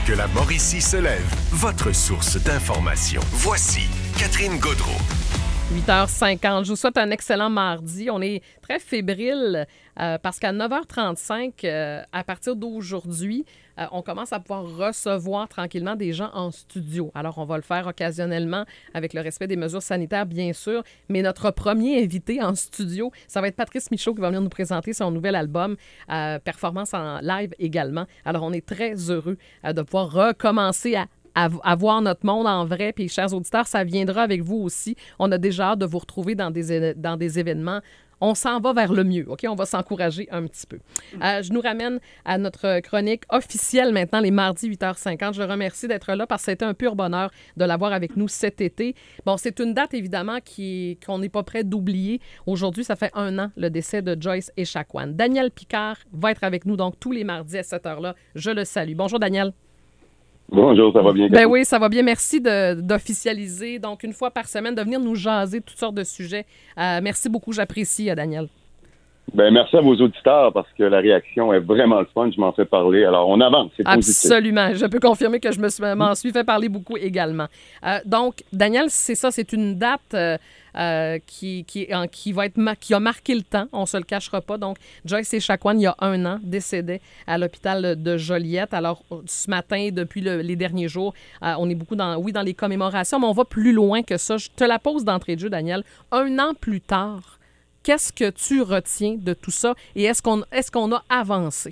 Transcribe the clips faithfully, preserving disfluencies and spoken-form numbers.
Que la Mauricie se lève, votre source d'information. Voici Catherine Gaudreault. huit heures cinquante. Je vous souhaite un excellent mardi. On est très fébrile euh, parce qu'à neuf heures trente-cinq, euh, à partir d'aujourd'hui, euh, on commence à pouvoir recevoir tranquillement des gens en studio. Alors, on va le faire occasionnellement avec le respect des mesures sanitaires, bien sûr. Mais notre premier invité en studio, ça va être Patrice Michaud qui va venir nous présenter son nouvel album, euh, Performance en live également. Alors, on est très heureux euh, de pouvoir recommencer à à, à voir notre monde en vrai. Puis, chers auditeurs, ça viendra avec vous aussi. On a déjà hâte de vous retrouver dans des, dans des événements. On s'en va vers le mieux, OK? On va s'encourager un petit peu. Euh, je nous ramène à notre chronique officielle maintenant, les mardis huit heures cinquante. Je le remercie d'être là parce que c'était un pur bonheur de l'avoir avec nous cet été. Bon, c'est une date, évidemment, qui, qu'on n'est pas prêt d'oublier. Aujourd'hui, ça fait un an, le décès de Joyce Echaquan. Daniel Picard va être avec nous, donc, tous les mardis à cette heure-là. Je le salue. Bonjour, Daniel. Bonjour, ça va bien? Ben oui, ça va bien. Merci de, d'officialiser. Donc, une fois par semaine, de venir nous jaser toutes sortes de sujets. Euh, merci beaucoup, j'apprécie, Daniel. Ben merci à vos auditeurs parce que la réaction est vraiment le fun. Je m'en fais parler. Alors, on avance. C'est positif. Absolument. Je peux confirmer que je me suis, m'en suis fait parler beaucoup également. Euh, donc, Daniel, c'est ça. C'est une date euh, euh, qui, qui, en, qui, va être ma- qui a marqué le temps. On ne se le cachera pas. Donc, Joyce Echaquan, il y a un an, décédait à l'hôpital de Joliette. Alors, ce matin, depuis le, les derniers jours, euh, on est beaucoup dans, oui, dans les commémorations, mais on va plus loin que ça. Je te la pose d'entrée de jeu, Daniel. Un an plus tard, qu'est-ce que tu retiens de tout ça et est-ce qu'on, est-ce qu'on a avancé?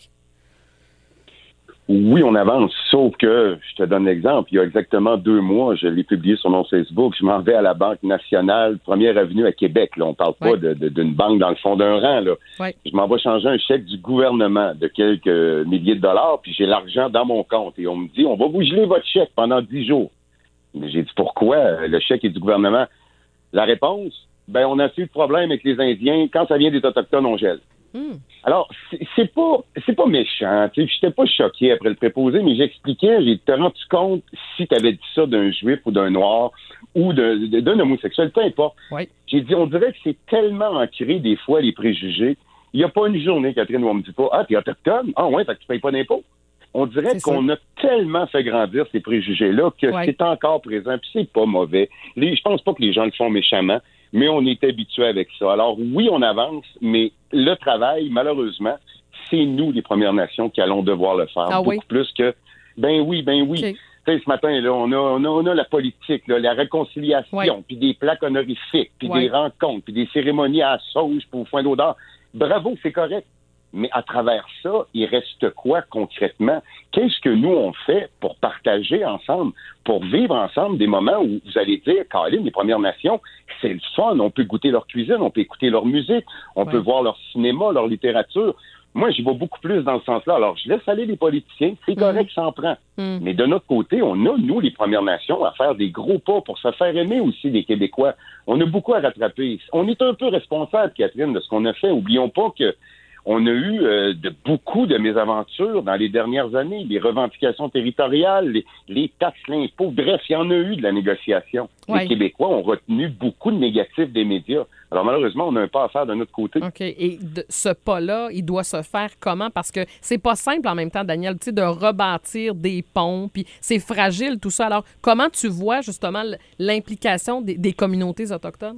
Oui, on avance, sauf que, je te donne l'exemple, il y a exactement deux mois, je l'ai publié sur mon Facebook, je m'en vais à la Banque nationale, Première Avenue à Québec. Là, on parle pas ouais. de, de, d'une banque dans le fond d'un rang. Là. Ouais. Je m'en vais changer un chèque du gouvernement de quelques milliers de dollars, puis j'ai l'argent dans mon compte. Et on me dit, on va vous geler votre chèque pendant dix jours. Mais j'ai dit, pourquoi? Le chèque est du gouvernement. La réponse? Ben, on a eu de problème avec les Indiens. Quand ça vient des Autochtones, on gèle. Mm. Alors, c'est, c'est pas c'est pas méchant. Je n'étais pas choqué après le préposé, mais j'expliquais, j'ai te rendu compte si tu avais dit ça d'un Juif ou d'un Noir ou d'un, d'un homosexuel, peu importe. Oui. J'ai dit, on dirait que c'est tellement ancré des fois, les préjugés. Il n'y a pas une journée, Catherine, où on me dit pas, ah, t'es autochtone? Ah ouais, fait que tu payes pas d'impôts. On dirait c'est qu'on ça. a tellement fait grandir ces préjugés-là que ouais. c'est encore présent, puis c'est pas mauvais. Les, je pense pas que les gens le font méchamment, mais on est habitué avec ça. Alors oui, on avance, mais le travail, malheureusement, c'est nous, les Premières Nations, qui allons devoir le faire. Ah, beaucoup oui? plus que, ben oui, ben oui. Okay. Tu sais, ce matin, là, on a, on a, on a la politique, là, la réconciliation, ouais. puis des plaques honorifiques, puis ouais. des rencontres, puis des cérémonies à la sauge pour foin d'odeur. Bravo, c'est correct. Mais à travers ça, il reste quoi concrètement? Qu'est-ce que nous, on fait pour partager ensemble, pour vivre ensemble des moments où vous allez dire, Caroline, les Premières Nations, c'est le fun, on peut goûter leur cuisine, on peut écouter leur musique, on ouais. peut voir leur cinéma, leur littérature. Moi, j'y vais beaucoup plus dans ce sens-là. Alors, je laisse aller les politiciens, c'est correct, mmh. ça en prend. Mmh. Mais de notre côté, on a, nous, les Premières Nations, à faire des gros pas pour se faire aimer aussi, les Québécois. On a beaucoup à rattraper. On est un peu responsable, Catherine, de ce qu'on a fait. Oublions pas que on a eu euh, de, beaucoup de mésaventures dans les dernières années, les revendications territoriales, les, les taxes, l'impôt, bref, il y en a eu de la négociation. Ouais. Les Québécois ont retenu beaucoup de négatifs des médias. Alors malheureusement, on a un pas à faire de notre côté. OK. Et de ce pas-là, il doit se faire comment? Parce que c'est pas simple en même temps, Daniel, tu sais, de rebâtir des ponts, puis c'est fragile tout ça. Alors, comment tu vois justement l'implication des, des communautés autochtones?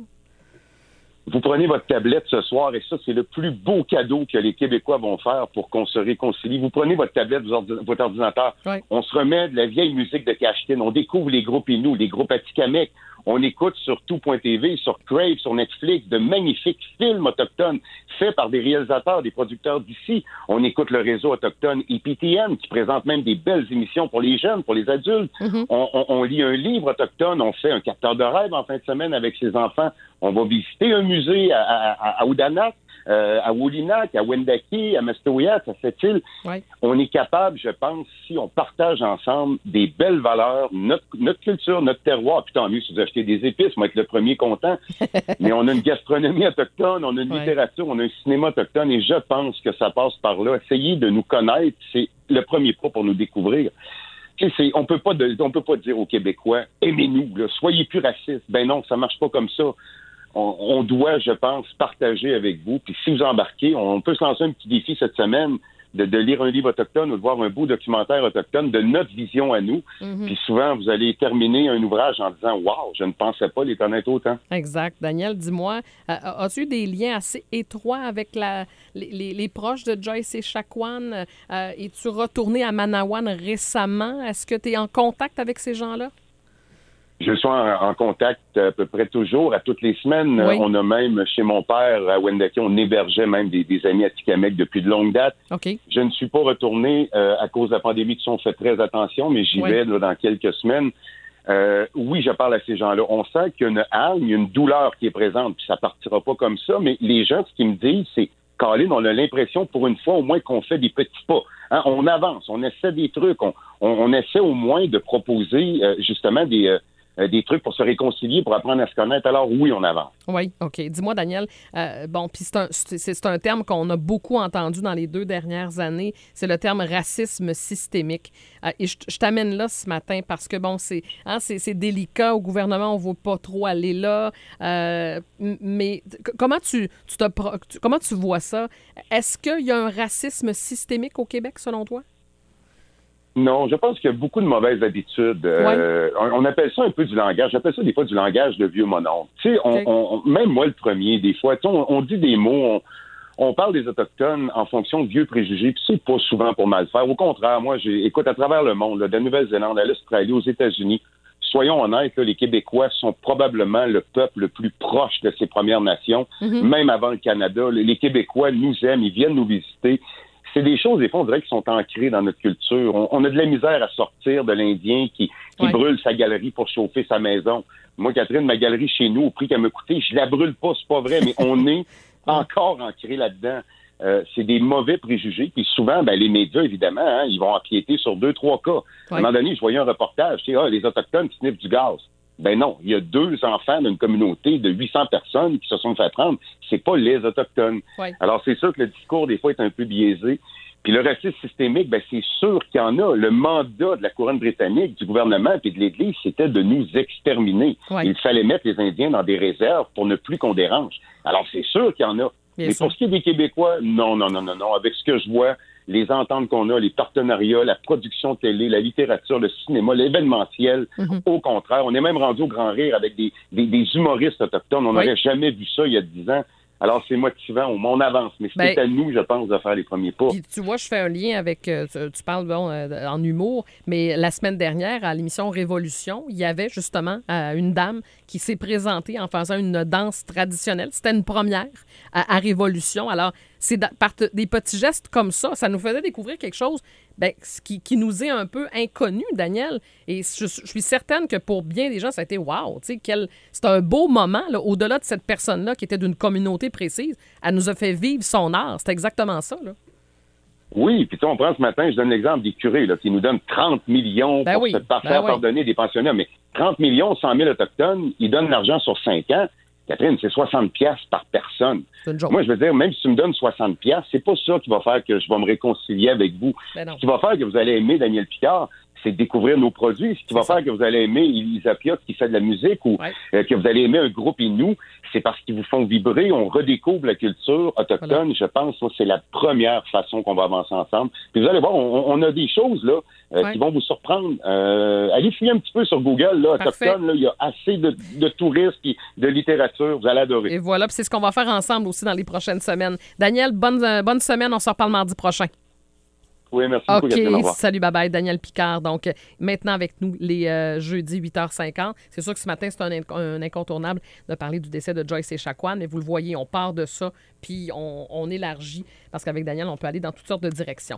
Vous prenez votre tablette ce soir, et ça, c'est le plus beau cadeau que les Québécois vont faire pour qu'on se réconcilie. Vous prenez votre tablette, votre ordinateur, ouais. on se remet de la vieille musique de Cachetine, on découvre les groupes Inou, les groupes Atikamekw, on écoute sur tout point t v, sur Crave, sur Netflix, de magnifiques films autochtones faits par des réalisateurs, des producteurs d'ici. On écoute le réseau autochtone I P T M qui présente même des belles émissions pour les jeunes, pour les adultes. Mm-hmm. On, on, on lit un livre autochtone, on fait un capteur de rêve en fin de semaine avec ses enfants. On va visiter un musée à, à, à Odanak, euh, à Wolinak, à Wendake, à Mestoyat, à Sept-Îles. Ouais. On est capable, je pense, si on partage ensemble des belles valeurs, notre, notre culture, notre terroir, puis tant mieux si vous achetez des épices, on va être le premier content, mais on a une gastronomie autochtone, on a une ouais. littérature, on a un cinéma autochtone, et je pense que ça passe par là. Essayez de nous connaître, c'est le premier pas pour nous découvrir. C'est, on peut pas de, on peut pas dire aux Québécois, aimez-nous, là, soyez plus racistes. Ben non, ça marche pas comme ça. On, on doit, je pense, partager avec vous. Puis si vous embarquez, on peut se lancer un petit défi cette semaine de, de lire un livre autochtone ou de voir un beau documentaire autochtone de notre vision à nous. Mm-hmm. Puis souvent, vous allez terminer un ouvrage en disant « Wow, je ne pensais pas les connaître autant. » Exact. Daniel, dis-moi, euh, as-tu eu des liens assez étroits avec la, les, les, les proches de Joyce Echaquan? Euh, es-tu retourné à Manawan récemment? Est-ce que tu es en contact avec ces gens-là? Je suis en, en contact à peu près toujours, à toutes les semaines. Oui. On a même, chez mon père, à Wendake, on hébergeait même des, des amis à Tikamek depuis de longue date. Okay. Je ne suis pas retourné euh, à cause de la pandémie, qui on fait très attention, mais j'y oui. vais là, dans quelques semaines. Euh, oui, je parle à ces gens-là. On sent qu'il y a une hargne, il y a une douleur qui est présente, puis ça partira pas comme ça, mais les gens, ce qu'ils me disent, c'est Colin, on a l'impression, pour une fois, au moins, qu'on fait des petits pas. Hein, on avance, on essaie des trucs, on, on, on essaie au moins de proposer, euh, justement, des... Euh, des trucs pour se réconcilier, pour apprendre à se connaître. Alors oui, on avance. Oui, OK. Dis-moi, Daniel, euh, bon, puis c'est un, c'est, c'est un terme qu'on a beaucoup entendu dans les deux dernières années, c'est le terme racisme systémique. Euh, et je, je t'amène là ce matin parce que, bon, c'est, hein, c'est, c'est délicat au gouvernement, on ne veut pas trop aller là, euh, mais comment tu, tu, te, comment tu vois ça? Est-ce qu'il y a un racisme systémique au Québec, selon toi? Non, je pense qu'il y a beaucoup de mauvaises habitudes. Euh, ouais. on, on appelle ça un peu du langage. J'appelle ça des fois du langage de vieux mononcle. Tu sais, okay. on, on, même moi le premier, des fois, on, on dit des mots, on, on parle des Autochtones en fonction de vieux préjugés, puis c'est pas souvent pour mal faire. Au contraire, moi, j'ai, écoute, à travers le monde, là, de Nouvelle-Zélande à l'Australie, aux États-Unis, soyons honnêtes, là, les Québécois sont probablement le peuple le plus proche de ces Premières Nations, mm-hmm. même avant le Canada. Les Québécois nous aiment, ils viennent nous visiter. C'est des choses, des fois, on dirait qui sont ancrées dans notre culture. On, on a de la misère à sortir de l'Indien qui, qui ouais. brûle sa galerie pour chauffer sa maison. Moi, Catherine, ma galerie chez nous, au prix qu'elle me coûtait, je la brûle pas, c'est pas vrai, mais on est encore ancré là-dedans. Euh, c'est des mauvais préjugés. Puis souvent, ben, les médias, évidemment, hein, ils vont empiéter sur deux, trois cas. Ouais. À un moment donné, je voyais un reportage, tu sais, ah, les Autochtones qui sniffent du gaz. Ben non, il y a deux enfants d'une communauté de huit cents personnes qui se sont fait prendre. C'est pas les Autochtones. Oui. Alors, c'est sûr que le discours, des fois, est un peu biaisé. Puis le racisme systémique, ben c'est sûr qu'il y en a. Le mandat de la couronne britannique, du gouvernement et de l'Église, c'était de nous exterminer. Oui. Il fallait mettre les Indiens dans des réserves pour ne plus qu'on dérange. Alors, c'est sûr qu'il y en a. Bien Mais sûr. Pour ce qui est des Québécois, non, non, non, non, non. Avec ce que je vois, les ententes qu'on a, les partenariats, la production télé, la littérature, le cinéma, l'événementiel. Mm-hmm. Au contraire, on est même rendu au grand rire avec des, des, des humoristes autochtones. On n'aurait oui. jamais vu ça il y a dix ans. Alors, c'est motivant, on avance. Mais c'est ben, à nous, je pense, de faire les premiers pas. Puis, tu vois, je fais un lien avec, euh, tu, tu parles bon, euh, en humour, mais la semaine dernière, à l'émission Révolution, il y avait justement euh, une dame qui s'est présentée en faisant une danse traditionnelle. C'était une première à, à Révolution. Alors, c'est da, par t- des petits gestes comme ça, ça nous faisait découvrir quelque chose ben, qui, qui nous est un peu inconnu, Daniel. Et je, je suis certaine que pour bien des gens, ça a été « wow ». C'est un beau moment, là, au-delà de cette personne-là qui était d'une communauté précise. Elle nous a fait vivre son art. C'est exactement ça, là. Oui, puis tu sais, on prend ce matin, je donne l'exemple des curés là, qui nous donnent trente millions ben pour oui, se faire ben pardonner oui. des pensionnats. Mais trente millions, cent mille autochtones, ils donnent l'argent sur cinq ans. Catherine, c'est soixante piastres par personne. Moi, je veux dire, même si tu me donnes soixante piastres, c'est pas ça qui va faire que je vais me réconcilier avec vous. Ce qui va faire que vous allez aimer Daniel Picard, c'est de découvrir nos produits. Ce qui c'est va ça. faire que vous allez aimer Elisa Piot qui fait de la musique ou ouais. euh, que vous allez aimer un groupe Inou, c'est parce qu'ils vous font vibrer. On redécouvre la culture autochtone. Voilà. Je pense que c'est la première façon qu'on va avancer ensemble. Puis vous allez voir, on, on a des choses là euh, ouais. qui vont vous surprendre. Euh, allez fouiller un petit peu sur Google, là, autochtone. Là, il y a assez de, de touristes et de littérature. Vous allez adorer. Et voilà, puis c'est ce qu'on va faire ensemble aussi dans les prochaines semaines. Daniel, bonne, euh, bonne semaine. On se reparle mardi prochain. Oui, merci beaucoup. OK, salut, bye-bye. Daniel Picard. Donc, maintenant avec nous, les euh, jeudis, huit heures cinquante. C'est sûr que ce matin, c'est un, inc- un incontournable de parler du décès de Joyce Echaquan, mais vous le voyez, on part de ça, puis on, on élargit, parce qu'avec Daniel, on peut aller dans toutes sortes de directions.